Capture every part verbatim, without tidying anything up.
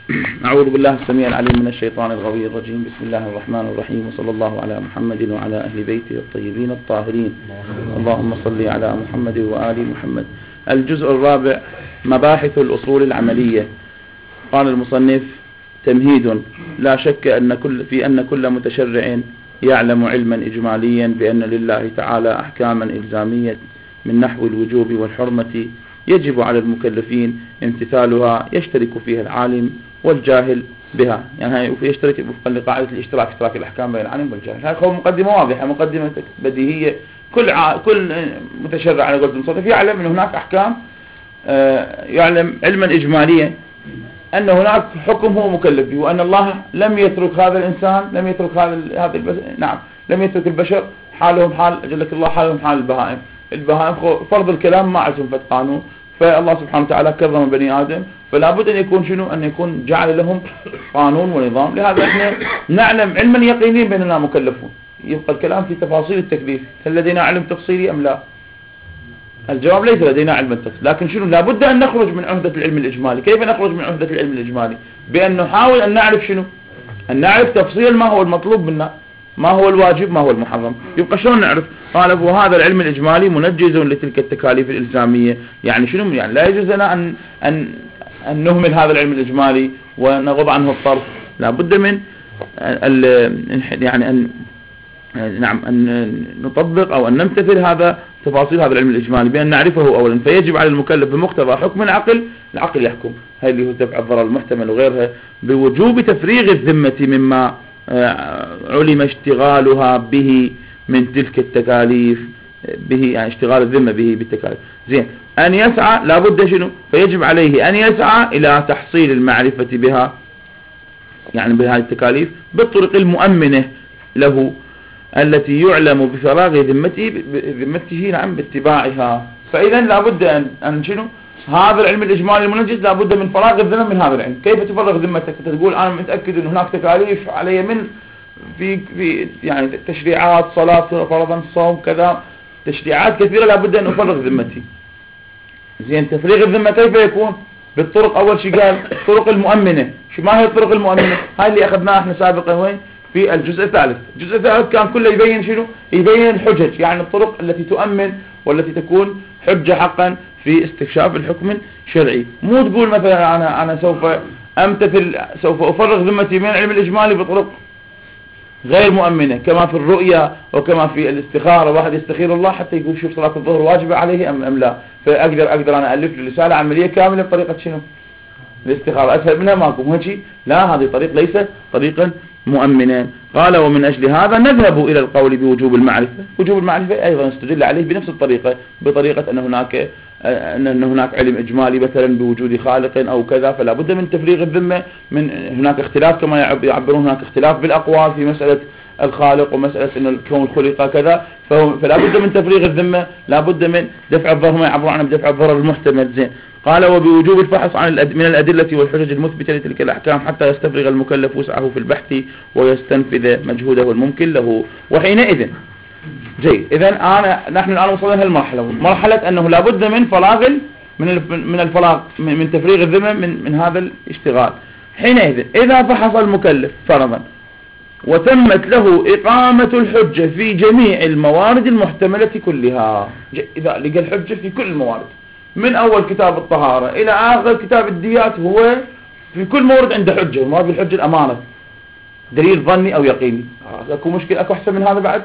أعوذ بالله السميع العليم من الشيطان الغوي الرجيم. بسم الله الرحمن الرحيم، وصلى الله على محمد وعلى أهل بيته الطيبين الطاهرين. اللهم صل على محمد وآل محمد. الجزء الرابع، مباحث الأصول العملية. قال المصنف: تمهيد. لا شك أن كل في أن كل متشرع يعلم علما إجماليا بأن لله تعالى أحكاما إلزامية من نحو الوجوب والحرمة يجب على المكلفين امتثالها، يشترك فيها العالم والجاهل بها. يعني يشترك وفقا لقاعدة الاشتراك، اشتراك الأحكام بين العالم والجاهل. هذه مقدمة واضحة، مقدمة بديهية. كل ع... كل متشرع على قول المصنف يعلم أن هناك أحكام، آه يعلم علما إجماليا أن هناك حكم هو مكلف به، وأن الله لم يترك هذا الإنسان، لم يترك هذا هذا البش... نعم لم يترك البشر حالهم حال أجلك الله حالهم حال البهائم. البهائم فرض الكلام ما عندهم فت قانون، فالله سبحانه وتعالى كرم بني آدم، فلا بد أن يكون شنو؟ أن يكون جعل لهم قانون ونظام. لهذا احنا نعلم علما يقينيا بأننا مكلفون. يبقى الكلام في تفاصيل التكليف، هل لدينا علم تفصيلي أم لا؟ الجواب ليس لدينا علم التفصيل، لكن شنو؟ لا بد أن نخرج من عهدة العلم الإجمالي. كيف نخرج من عهدة العلم الإجمالي؟ بأن نحاول أن نعرف شنو؟ أن نعرف تفصيل ما هو المطلوب منا، ما هو الواجب، ما هو المحرم. يبقى شلون نعرف؟ قال وهذا العلم الإجمالي منجز لتلك التكاليف الإلزامية. يعني شنو؟ يعني لا يجوز لنا أن أن أن نهمل هذا العلم الإجمالي ونغض عنه الطرف. لا بد من يعني أن نعم أن نطبق أو أن نمتثل هذا تفاصيل هذا العلم الإجمالي بأن نعرفه أولا. فيجب على المكلف بمقتضى حكم العقل، العقل يحكم، هاي اللي هو دفع الضرر المحتمل وغيرها، بوجوب تفريغ الذمة مما علم اشتغالها به من تلك التكاليف، به يعني اشتغال الذمة به بالتكاليف. زين، أن يسعى لابد شنو؟ فيجب عليه أن يسعى إلى تحصيل المعرفة بها، يعني بهذه التكاليف بالطرق المؤمنة له التي يعلم بفراغ ذمته ذمته نعم باتباعها. فإذا لابد أن أن شنو؟ هذا العلم الإجمالي المنجز لابد من فراغ الذمة من هذا العلم. كيف تفرغ ذمتك؟ تقول أنا متأكد أن هناك تكاليف علي من في في يعني تشريعات، صلاة فرضا، صوم، كذا تشريعات كثيرة لابد أن أفرغ ذمتي. زين، تفريغ الذمة كيف يكون؟ بالطرق. أول شيء قال الطرق المؤمنة. شو ما هي الطرق المؤمنة؟ هاي اللي أخذناها احنا سابقا وين؟ في الجزء الثالث. الجزء الثالث كان كله يبين شنو؟ يبين الحجج، يعني الطرق التي تؤمن والتي تكون حجة حقا في استكشاف الحكم الشرعي. مو تقول مثلا أنا أنا سوف أمتثل، سوف أفرغ ذمتي من العلم الإجمالي بطرق غير مؤمنة، كما في الرؤيا وكما في الاستخارة. واحد يستخير الله حتى يقول شوف صلاة الظهر واجبة عليه أم أم لا، فأقدر أقدر أنا ألف له رسالة عملية كاملة بطريقة شنو؟ الاستخارة. أسهل منها ماكو. مو هيك؟ لا، هذه طريق ليس طريقا مؤمنا. قال ومن أجل هذا نذهب إلى القول بوجوب المعرفة. وجوب المعرفة أيضا استدل عليه بنفس الطريقة، بطريقة أن هناك أن هناك علم إجمالي مثلا بوجود خالق أو كذا، فلا بد من تفريغ الذمة. من هناك اختلاف كما يعبرون، هناك اختلاف بالأقوال في مسألة الخالق ومسألة أن الكون خلق كذا، فلا بد من تفريغ الذمة، لا بد من دفع الضرر، ما يعبرون عنه بدفع الضرر المحتمل. زين، قال وبوجوب الفحص عن من الأدلة والحجج المثبتة لتلك الأحكام حتى يستفرغ المكلف وسعه في البحث ويستنفذ مجهوده الممكن له. وحينئذ جيد، إذن أنا نحن الآن وصلنا هالمرحلة، مرحلة أنه لا بد من فراغ من من الفراغ من تفريغ الذمة من من هذا الاشتغال. حينئذ إذا فحص المكلف فرضا وتمت له إقامة الحجة في جميع الموارد المحتملة كلها، إذا لقى الحجة في كل الموارد من أول كتاب الطهارة إلى آخر كتاب الديات، هو في كل مورد عنده حجة. ما في الحجة الأمانة، دليل ظني أو يقيني. أكو مشكلة؟ أكو أحسن من هذا بعد؟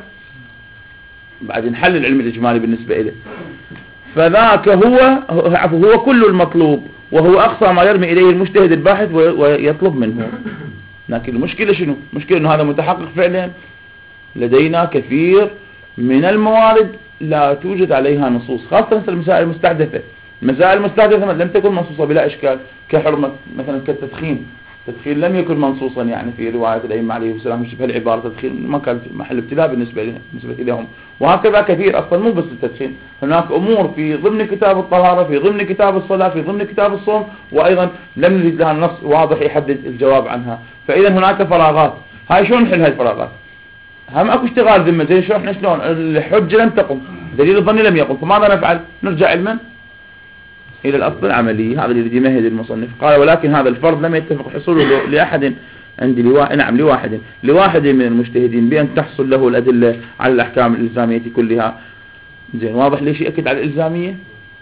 بعد نحل العلم الإجمالي بالنسبة إليه. فذاك هو هو كل المطلوب، وهو أقصى ما يرمي إليه المجتهد الباحث ويطلب منه. لكن المشكلة شنو؟ المشكلة أنه هذا متحقق فعلا. لدينا كثير من الموارد لا توجد عليها نصوص، خاصة المسائل المستحدثة. المسائل المستحدثة لم تكن منصوصة بلا إشكال، كحرمة مثلا كالتدخين. التدخين لم يكن منصوصا يعني في رواية الأئمة عليه السلام، مش بهالعبارة تدخين ما كان محل ابتلاء بالنسبة لهم بالنسبة لهم. وهكذا كثير أصلا، مو بس التدخين، هناك أمور في ضمن كتاب الطهارة، في ضمن كتاب الصلاة، في ضمن كتاب الصوم، وأيضا لم نجد لها نص واضح يحدد الجواب عنها. فإذا هناك فراغات. هاي شلون نحل هاي الفراغات؟ هم اكو اشتغال ذمة. زين، شلون احنا شلون الحجة لم تقم، دليل الظني لم يقم، فماذا نفعل؟ نرجع علما إلى الأصل العملي. هذا الذي يمهد المصنف. قال ولكن هذا الفرض لم يتفق حصوله لأحد عند لوا... نعم لواحد لواحد من المجتهدين بأن تحصل له الأدلة على الأحكام الإلزامية كلها. زين واضح ليش يأكد على الإلزامية؟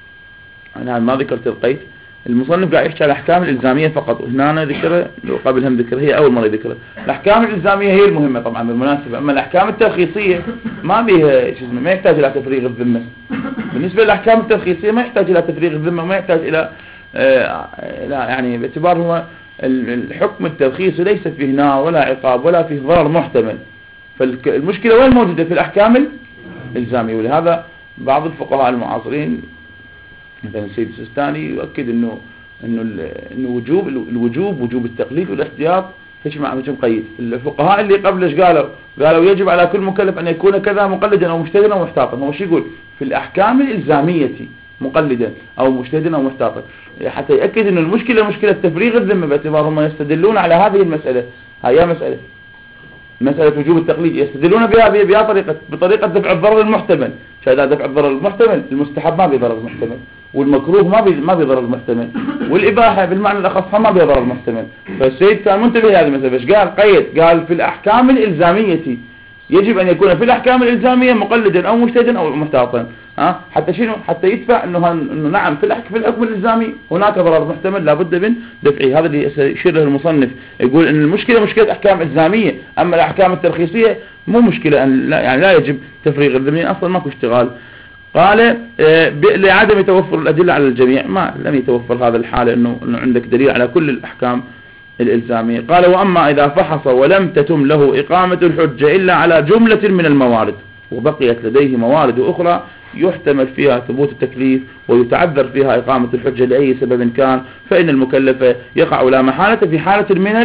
أنا ما ذكرت القيد. المصنف قاعد يحكي على الأحكام الإلزامية فقط، هنا ذكره وقبل هم ذكره، هي أول مرة ذكره. الأحكام الإلزامية هي المهمة طبعا بالمناسبة، أما الأحكام الترخيصية ما بيها شو اسمه، ما يحتاج إلى تفريغ الذمة. بالنسبة للأحكام الترخيصية ما يحتاج إلى تفريغ الذمة، ما يحتاج إلى آه لا يعني باعتبار هو الحكم الترخيصي ليس فيه نار ولا عقاب ولا فيه ضرر محتمل. فالمشكلة وين موجودة؟ في الأحكام الإلزامية. ولهذا بعض الفقهاء المعاصرين مثلا السيد السيستاني يؤكد انه انه انه وجوب الوجوب وجوب التقليد والاحتياط فيش مع مش مقيد. الفقهاء اللي قبلش قالوا قالوا يجب على كل مكلف ان يكون كذا مقلدا او مجتهدا او محتاطا. هو شو يقول؟ في الاحكام الالزاميه مقلدا او مجتهدا او محتاطا، حتى ياكد انه المشكله مشكله تفريغ الذمه، باعتبار هم يستدلون على هذه المساله. هي مساله مساله وجوب التقليد يستدلون بها بها طريقه بطريقه دفع الضرر المحتمل. فاذا دفع الضرر المحتمل المستحب ما بضرر محتمل، والمكروه ما بي ما بضرر محتمل، والإباحة بالمعنى الأخص ما بضرر محتمل. فالسيد كان منتبه لهذه المسألة. ايش قال؟ قيد قال في الأحكام الإلزامية يجب أن يكون في الأحكام الإلزامية مقلدا أو مجتهدا أو محتاطا. ها حتى شنو؟ حتى يدفع إنه إنه نعم في الحكم في الحكم الإلزامي هناك ضرر محتمل لابد من دفعه. هذا اللي يشير له المصنف، يقول إن المشكلة مشكلة أحكام إلزامية، أما الأحكام الترخيصية مو مشكلة أن لا يعني لا يجب تفريغ الذمة، أصلا ماكو اشتغال. قال لعدم توفر الأدلة على الجميع، ما لم يتوفر هذا الحالة إنه إنه عندك دليل على كل الأحكام الإلزامية. قال وأما إذا فحص ولم تتم له إقامة الحجة إلا على جملة من الموارد وبقيت لديه موارد أخرى يحتمل فيها ثبوت التكليف ويتعذر فيها إقامة الحجة لأي سبب كان، فإن المكلف يقع لا محالة في حالة من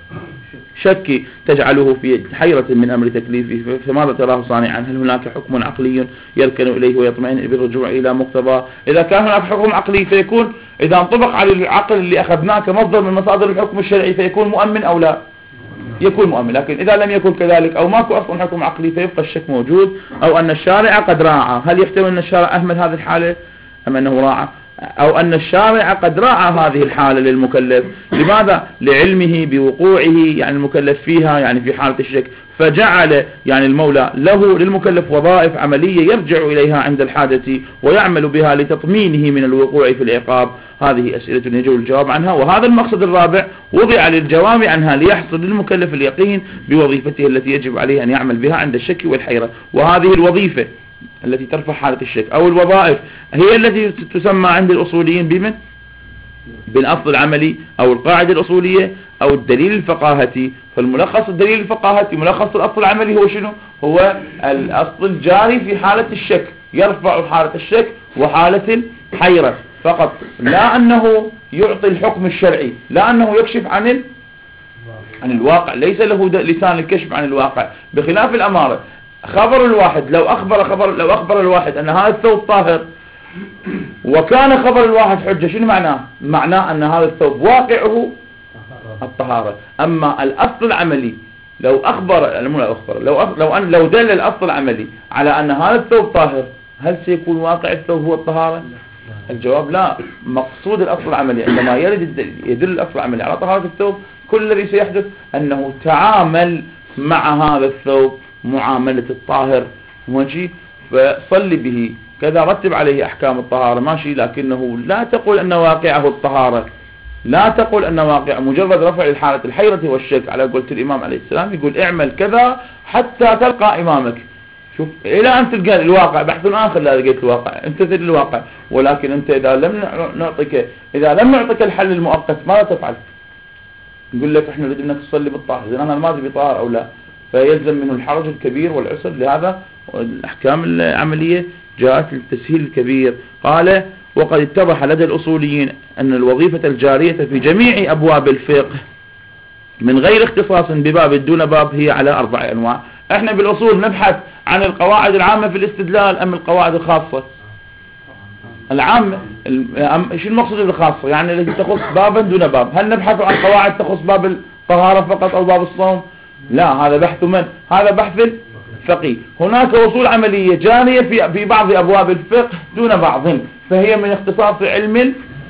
الشك تجعله في حيرة من أمر تكليفه. فماذا تراه صانعا؟ هل هناك حكم عقلي يركن إليه ويطمئن بالرجوع إلى مقتضى؟ إذا كان هناك حكم عقلي فيكون إذا انطبق على العقل اللي أخذناه كمصدر من مصادر الحكم الشرعي فيكون مؤمن أو لا؟ يكون مؤمن. لكن إذا لم يكن كذلك أو ماكو أصلا حكم عقلي فيبقى الشك موجود، أو أن الشارع قد راعى. هل يحتمل أن الشارع أهمل هذه الحالة أم أنه راعى؟ أو أن الشارع قد راعى هذه الحالة للمكلف. لماذا؟ لعلمه بوقوعه يعني المكلف فيها يعني في حالة الشك، فجعل يعني المولى له للمكلف وظائف عملية يرجع إليها عند الحاجة ويعمل بها لتطمينه من الوقوع في العقاب. هذه أسئلة يجب الجواب عنها. وهذا المقصد الرابع وضع للجواب عنها ليحصل للمكلف اليقين بوظيفته التي يجب عليه أن يعمل بها عند الشك والحيرة. وهذه الوظيفة التي ترفع حالة الشك أو الوظائف هي التي تسمى عند الأصوليين بمن؟ بالأصل العملي أو القاعدة الأصولية أو الدليل الفقاهتي. فالملخص الدليل الفقاهتي ملخص الأصل العملي هو شنو؟ هو الأصل الجاري في حالة الشك، يرفع حالة الشك وحالة الحيرة فقط، لا أنه يعطي الحكم الشرعي، لا أنه يكشف عن ال... عن الواقع، ليس له لسان الكشف عن الواقع. بخلاف الأمارة، خبر الواحد لو أخبر خبر لو أخبر الواحد أن هذا الثوب طاهر وكان خبر الواحد حجة، شنو معناه؟ معناه أن هذا الثوب واقعه الطهارة. أما الأصل العملي لو أخبر مو لا أخبر لو أخ... لو أن لو دل الأصل العملي على أن هذا الثوب طاهر، هل سيكون واقع الثوب هو الطهارة؟ الجواب لا. مقصود الأصل العملي عندما يرد يدل الأصل العملي على طهارة الثوب، كل الذي سيحدث أنه تعامل مع هذا الثوب معاملة الطاهر، ماشي، فصل به كذا، رتب عليه أحكام الطهارة، ماشي، لكنه لا تقول أن واقعه الطهارة، لا تقول أن واقع مجرد رفع الحالة الحيرة والشك على قولة الإمام عليه السلام، يقول اعمل كذا حتى تلقى إمامك. شوف إلى أن تلقى الواقع، بحث آخر لا لقيت الواقع، انت تدري الواقع. ولكن أنت إذا لم نعطيك إذا لم نعطيك الحل المؤقت ماذا تفعل؟ نقول لك إحنا بدنا تصلي بالطاهر، إذا أنا ما أدري بطاهر أو لا، فيلزم منه الحرج الكبير والعسر. لهذا الأحكام العملية جاءت للتسهيل الكبير. قال وقد اتضح لدى الأصوليين أن الوظيفة الجارية في جميع أبواب الفقه من غير اختصاص بباب دون باب هي على أربع أنواع. احنا بالأصول نبحث عن القواعد العامة في الاستدلال أم القواعد الخاصة؟ العامة. شو المقصود بالخاصة؟ يعني التي تخص بابا دون باب. هل نبحث عن قواعد تخص باب الطهارة فقط أو باب الصوم؟ لا، هذا بحث من؟ هذا بحث فقهي. هناك أصول عملية جارية في في بعض أبواب الفقه دون بعض، فهي من اختصاص علم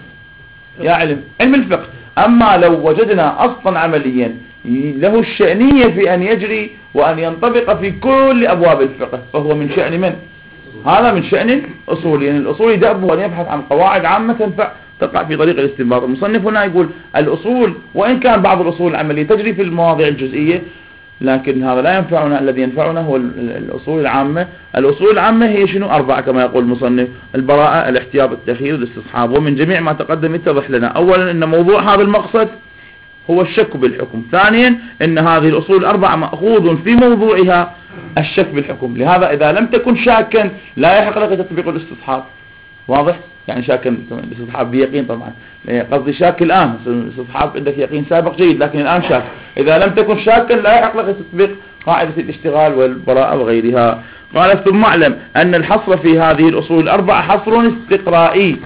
يا علم علم الفقه. أما لو وجدنا أصلا عمليا له الشأنية في أن يجري وأن ينطبق في كل أبواب الفقه، فهو من شأن من؟ هذا من شأن الأصول. يعني الأصول دأبه أن يبحث عن قواعد عامة تقع في طريق الاستنباط. المصنف هنا يقول الأصول، وإن كان بعض الأصول العملية تجري في المواضيع الجزئية، لكن هذا لا ينفعنا. الذي ينفعنا هو الأصول العامة. الأصول العامة هي شنو؟ أربعة كما يقول المصنف: البراءة، الاحتياط، التخيير، الاستصحاب. ومن جميع ما تقدم يتضح لنا أولا أن موضوع هذا المقصد هو الشك بالحكم. ثانيا أن هذه الأصول الأربعة مأخوذ في موضوعها الشك بالحكم، لهذا إذا لم تكن شاكا لا يحق لك تطبيق الاستصحاب. واضح؟ يعني شاكا الاستصحاب بيقين طبعا، قصدي شاك الآن، الاستصحاب عندك يقين سابق جيد لكن الآن شاك. إذا لم تكن شاكا لا يحق لك تطبيق قاعدة الاشتغال والبراءة وغيرها. قال: ثم اعلم أن الحصر في هذه الأصول الأربعة حصر استقرائي،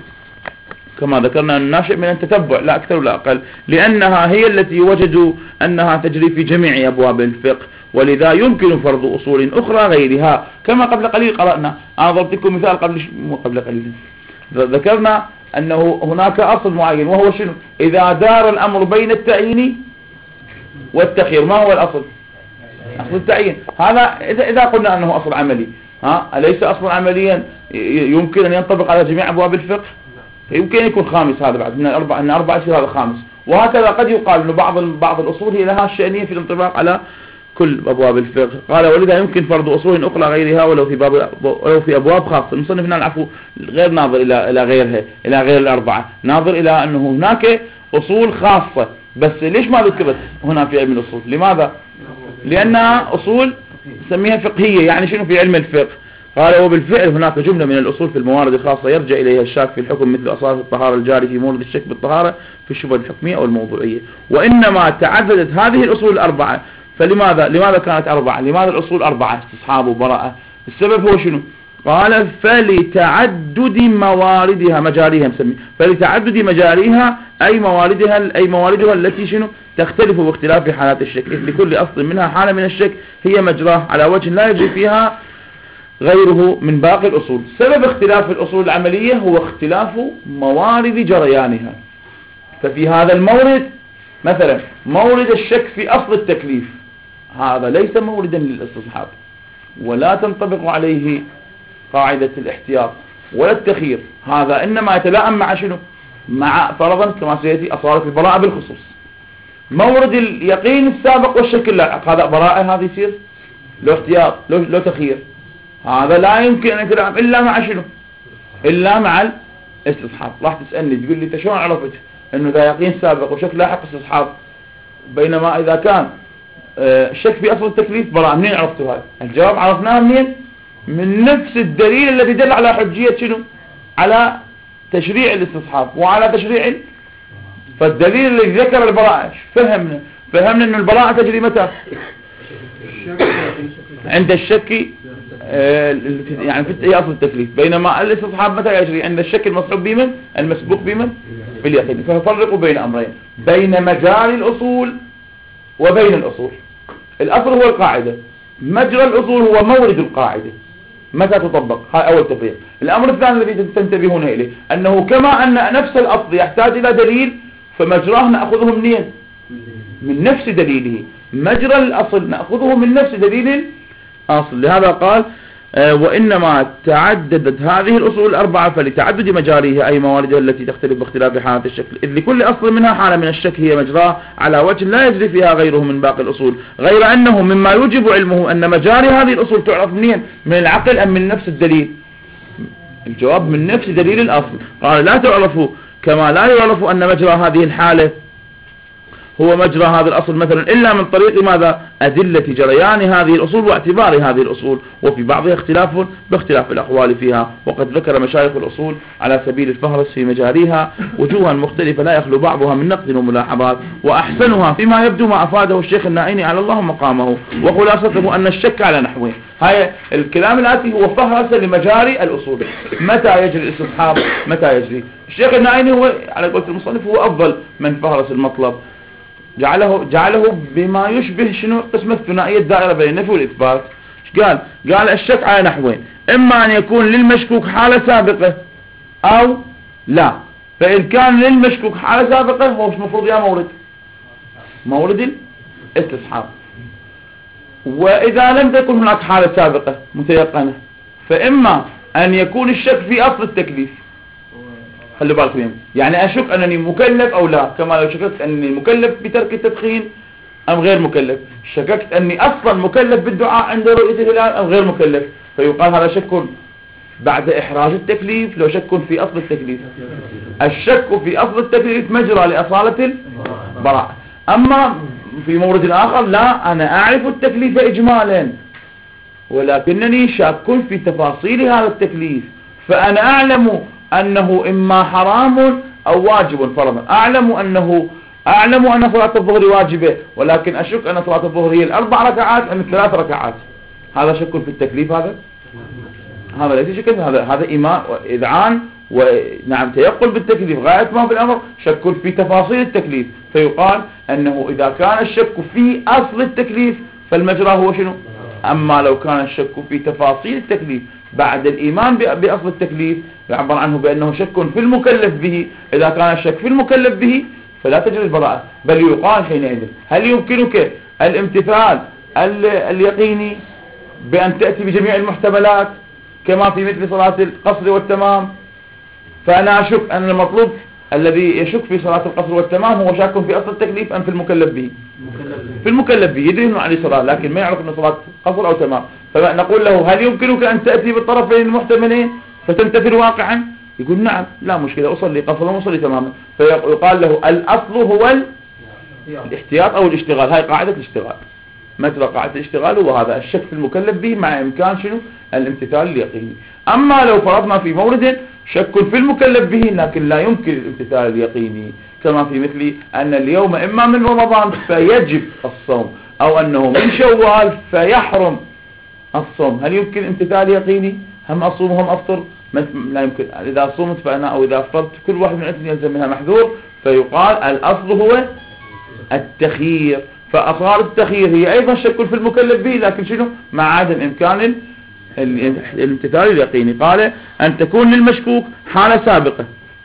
كما ذكرنا الناشئ من التتبع لا أكثر ولا أقل، لأنها هي التي وجدوا أنها تجري في جميع أبواب الفقه، ولذا يمكن فرض أصول أخرى غيرها. كما قبل قليل قرأنا، أنا ضربتكم مثال قبل مو قبل قليل، ذكرنا أنه هناك أصل معين وهو شنو؟ إذا دار الأمر بين التعيين والتخيير، ما هو الأصل؟ أصل التعيين. هذا إذا إذا قلنا أنه أصل عملي، ها أليس أصلا عمليا يمكن أن ينطبق على جميع أبواب الفقه؟ يمكن يكون خامس هذا بعد من الأربعة، أن أربعة يصير هذا خامس. وهكذا قد يقال أن بعض بعض الأصول هي لها الشأنية في الانطباق على كل أبواب الفقه. قال: ولذا يمكن فرض أصول أخرى غيرها ولو في باب ولو في أبواب خاصة. المصنف هنا العفو غير ناظر إلى إلى غيرها، إلى غير الأربعة، ناظر إلى أنه هناك أصول خاصة. بس ليش ما ذكرت هنا في علم الأصول؟ لماذا؟ لأنها أصول نسميها فقهية. يعني شنو في علم الفقه؟ قال: وبالفعل هناك جملة من الأصول في الموارد الخاصة يرجع إليها الشاك في الحكم، مثل أصالة الطهارة الجاري في مورد الشك بالطهارة في الشبهة الحكمية أو الموضوعية. وإنما تعددت هذه الأصول الأربعة. فلماذا لماذا كانت أربعة؟ لماذا الأصول أربعة؟ استصحاب وبراءة. السبب هو شنو؟ قال: فلتعدد مواردها مجاريها، مسمي فلتعدد مجاريها أي مواردها أي مواردها التي شنو؟ تختلف باختلاف حالات الشك، إذ لكل أصل منها حالة من الشك هي مجراه على وجه لا يجري فيها غيره من باقي الأصول. سبب اختلاف الأصول العملية هو اختلاف موارد جريانها. ففي هذا المورد مثلا مورد الشك في أصل التكليف، هذا ليس موردا للاستصحاب، ولا تنطبق عليه قاعدة الاحتياط ولا التخيير. هذا إنما يتلائم مع شنو؟ مع فرضا كما سيأتي أصالة البراءة بالخصوص. مورد اليقين السابق والشك اللاحق، هذا براءة، هذا يصير له احتياط له, له تخيير. هذا لا يمكن أن يتلائم إلا مع شنو؟ إلا مع الاستصحاب. راح تسألني تقول لي أنت شلون عرفت إنه ذا يقين سابق وشك لاحق استصحاب، بينما إذا كان الشك في أصل التكليف براءة؟ منين عرفتوا هذا؟ الجواب عرفناه منين؟ من نفس الدليل الذي دل على حجية شنو؟ على تشريع الاستصحاب وعلى تشريع. فالدليل الذي ذكر البراءة فهمنا فهمنا أن البراءة تجري متى؟ عند الشك، يعني في أصل التكليف، بينما الاستصحاب متى يجري؟ عند الشك المصحوب بمن؟ المسبوق بمن؟ باليقين. ففرقوا بين أمرين، بين مجاري الأصول وبين الأصول. الأصل هو القاعدة، مجرى الأصول هو مورد القاعدة متى تطبق. هذا أول تفريق. الأمر الثاني الذي تنتبهون إليه أنه كما أن نفس الأصل يحتاج إلى دليل، فمجراه نأخذه منين؟ من نفس دليله. مجرى الأصل نأخذه من نفس دليل الأصل. لهذا قال: آه وإنما تعددت هذه الأصول الأربعة فلتعدد مجاريها أي مواردها التي تختلف باختلاف حالة الشكل، إذ لكل أصل منها حالة من الشك هي مجراه على وجه لا يجري فيها غيره من باقي الأصول، غير أنه مما يوجب علمه أن مجاري هذه الأصول تعرف منين؟ من العقل أم من نفس الدليل؟ الجواب من نفس دليل الأصل. قال: لا تعرف كما لا يعرف أن مجرى هذه الحالة هو مجرى هذا الأصل مثلا إلا من طريق ماذا؟ أدلة جريان هذه الأصول واعتبار هذه الأصول، وفي بعضها اختلاف باختلاف الأقوال فيها. وقد ذكر مشايخ الأصول على سبيل الفهرس في مجاريها وجوها مختلفة لا يخلو بعضها من نقد وملاحظات، وأحسنها فيما يبدو ما أفاده الشيخ النائني على الله مقامه، وخلاصته أن الشك على نحوه. هاي الكلام الآتي هو فهرس لمجاري الأصول، متى يجري الاستصحاب متى يجري. الشيخ النائني هو على قولة المصنف هو أفضل من فهرس المطلب، جعله جعله بما يشبه شنو قسمة ثنائية الدائرة بين النفي والإثبات. قال قال الشك على نحوين، إما أن يكون للمشكوك حالة سابقة أو لا. فإن كان للمشكوك حالة سابقة هو مش مفروض يا مورد مورد الاستصحاب. وإذا لم تكن هناك حالة سابقة متيقنة فإما أن يكون الشك في أصل التكليف. خلي بالكم، يعني أشك أنني مكلف أو لا، كما لو شككت أنني مكلف بترك التدخين أم غير مكلف، شككت أني أصلا مكلف بالدعاء عند رؤية الهلال أم غير مكلف، فيقال هذا شك بعد إحراج التكليف لو شك في أصل التكليف. الشك في أصل التكليف مجرى لأصالة البراءة. أما في مورد آخر لا، أنا أعرف التكليف إجمالا ولكنني شاك في تفاصيل هذا التكليف، فأنا أعلم أنه إما حرام أو واجب فرضا، أعلم أنه أعلم أن صلاة الظهر واجبة ونحن أشك أن صلاة الظهر هي الأربع ركعات أم الثلاث ركعات. هذا شك في التكليف، هذا هذا ليس شك، هذا هذا إيمان وإذعان ونعم تيقن بالتكليف غاية ما في الأمر شك في تفاصيل التكليف. فيقال أنه إذا كان الشك في أصل التكليف فالمجرى هو شنو؟ أما لو كان الشك في تفاصيل التكليف بعد الإيمان بأصل التكليف يعبر عنه بأنه شك في المكلف به. إذا كان الشك في المكلف به فلا تجري البراءة، بل يقال حينئذ هل يمكنك الامتثال اليقيني بأن تأتي بجميع المحتملات كما في مثل صلاة القصر والتمام؟ فأنا أشك أن المطلوب الذي يشك في صلاة القصر والتمام هو شاك في أصل التكليف أم في المكلف به؟ في المكلف به، يدري أنه عليه صلاة لكن ما يعرف أنه صلاة قصر أو تمام. فنقول له هل يمكنك أن تأتي بالطرفين المحتملين فتمتثل واقعا؟ يقول نعم لا مشكلة، أصلي قصرا وأصلي تماما. فيقال له الأصل هو الاحتياط أو الاشتغال. هاي قاعدة الاشتغال، مثل قاعدة الاشتغال هو هذا الشك في المكلف به مع إمكان شنو؟ الامتثال اليقيني. أما لو فرضنا في مورد شك في المكلف به لكن لا يمكن الامتثال اليقيني، كما في مثل أن اليوم إما من رمضان فيجب الصوم أو أنه من شوال فيحرم الصوم، هل يمكن امتثال يقيني؟ هم أصوم هم أفطر؟ لا يمكن. إذا صمت فأنا أو إذا أفطرت كل واحد من الاثنين يلزم منها محذور. فيقال الأصل هو التخيير، فأصار التخيير هي أيضا شك في المكلف به لكن شنو؟ مع عدم إمكان الامتثال اليقيني. قال أن تكون للمشكوك حالة سابقة،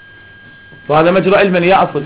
فهذا مجرى علم يا أصل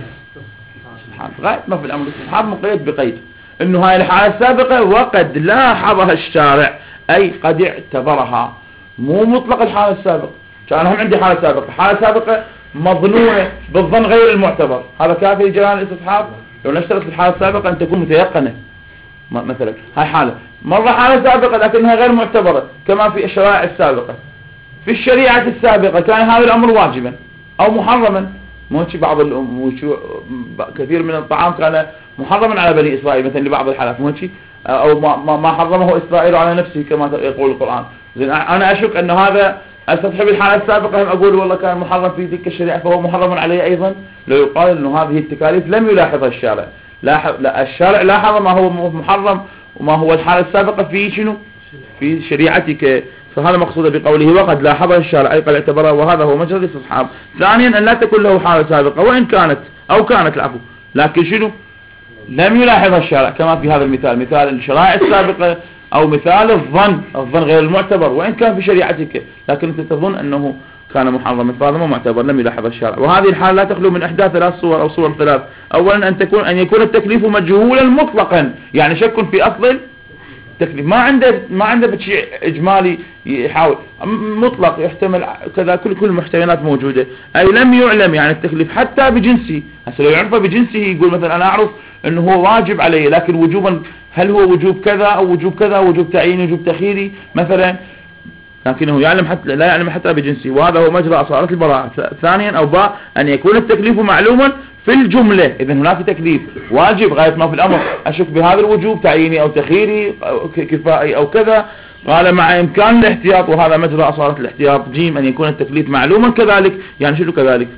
غاية ما في الأمر الاستصحاب مقيد بقيد أنه هاي الحالة السابقة وقد لاحظها الشارع أي قد اعتبرها، مو مطلق الحالة السابقة. كان هم عندي حالة سابقة، حالة سابقة مظنونة بالظن غير المعتبر، هذا كافي لجريان الاستصحاب. لو نشترط الحالة السابقة أن تكون متيقنة مثلا، هاي حالة مرة حالة سابقة لكنها غير معتبرة كما في الشرائع السابقة. في الشريعة السابقة كان هذا الأمر واجبا أو محرما، موشي بعض موشي كثير من الطعام كان محرما على بني إسرائيل مثلا لبعض الحالات، موشي أو ما ما حرمه إسرائيل على نفسه كما يقول القرآن. زين أنا أشك أن هذا أستصحب الحالة السابقة هم أقول والله كان محرم في تلك الشريعة فهو محرم عليه أيضا. لو يقال أنه هذه التكاليف لم يلاحظها الشارع، لاحظ لا الشارع لاحظ ما هو محرم وما هو الحالة السابقة في شنو؟ في شريعتك. فهذا مقصود بقوله وقد لاحظها الشارع أي قد اعتبرها، وهذا هو مجرى الاستصحاب. ثانيا أن لا تكون له حالة سابقة وإن كانت أو كانت العفو لكن شنو؟ لم يلاحظها الشارع كما في هذا المثال، مثال الشرائع السابقة أو مثال الظن، الظن غير المعتبر وإن كان في شريعتك لكن أنت تظن أنه كان محرما فهذا مو معتبر لم يلاحظ الشارع. وهذه الحالة لا تخلو من إحدى ثلاث صور أو صور ثلاث. أولا أن تكون أن يكون التكليف مجهولا مطلقا، يعني شك في أصل التكليف، ما عنده ما عنده شيء إجمالي يحاول مطلق يحتمل كذا، كل كل المحتملات موجودة. أي لم يعلم يعني التكليف حتى بجنسه. هسه لو يعرفه بجنسه يقول مثلا أنا أعرف أنه هو واجب علي لكن وجوبا هل هو وجوب كذا أو وجوب كذا، وجوب تعييني وجوب تخييري مثلا، لكنه يعلم حتى لا يعلم حتى بجنسه، وهذا هو مجرى أصالة البراءة. ثانيا أو باء أن يكون التكليف معلوما في الجملة، إذا هناك تكليف واجب غاية ما في الأمر أشك بهذا الوجوب تعييني أو تخييري أو كفائي أو كذا. قال مع إمكان الاحتياط وهذا مجرى أصالة الاحتياط. جيم أن يكون التكليف معلوما كذلك، يعني شنو كذلك؟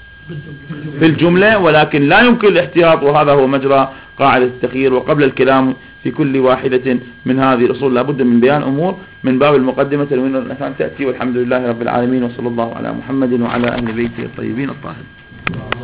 في الجملة ولكن لا يمكن الاحتياط وهذا هو مجرى قاعدة التخيير. وقبل الكلام في كل واحدة من هذه الأصول لابد من بيان أمور من باب المقدمة تنوين الأحكام تأتي. والحمد لله رب العالمين وصلى الله على محمد وعلى أهل بيته الطيبين الطاهرين.